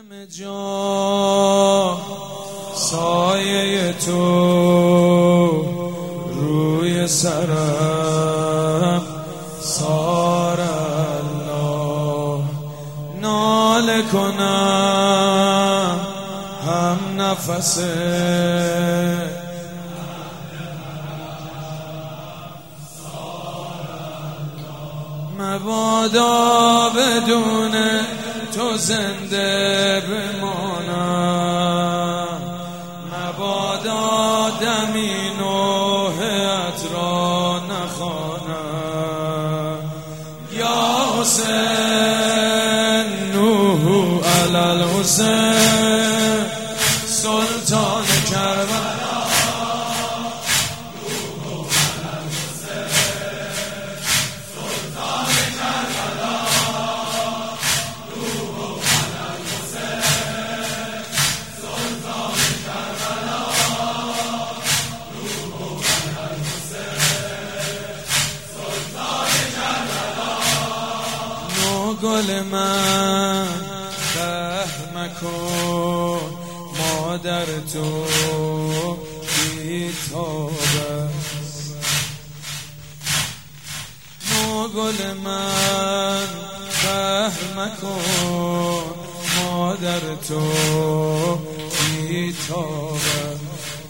همه جا سایه تو روی سرم سار الله ناله کنم هم نفسه مبادا بدون تو زنده بمانم مبادا دمی نوحت را نخوانم یا حسین نوح علی الحسین سلطان کربلا گل من رحم کن مادر تو بی‌تاب است گل من رحم کن مادر تو بی‌تاب است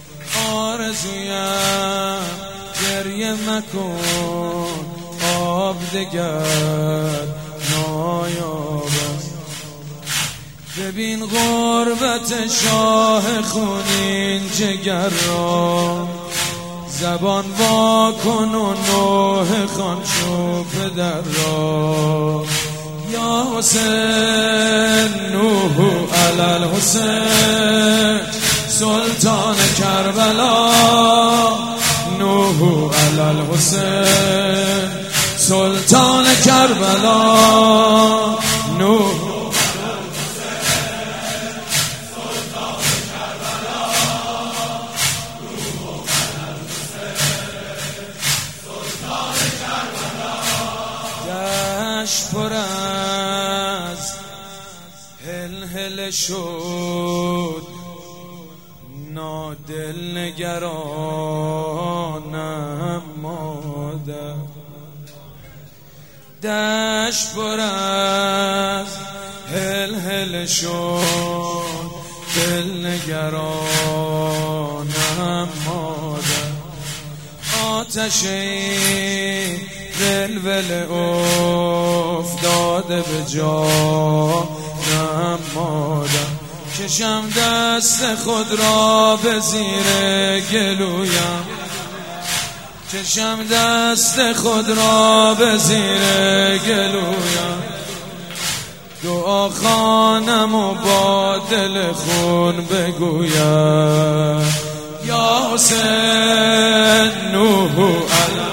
آرزویم گریه مکن آب دگر نایاب است ببین غربت شاه خونین جگر را زبان وا کن و نوح خوان شو پدر را یا حسین نوح علی الحسین سلطان کربلا نوح علی الحسین سلطان کربلا نوح دشت پر از هل شد نادل نگرانم مادر دشت پر از هل شد دل نگرانم مادر آتش این ولول افتاده به جانم مادر کشم دست خود را به زیر گلویم کشم دست خود را به زیر گلویم دعا خوانم و با دل خون بگویم یا حسین نوح علی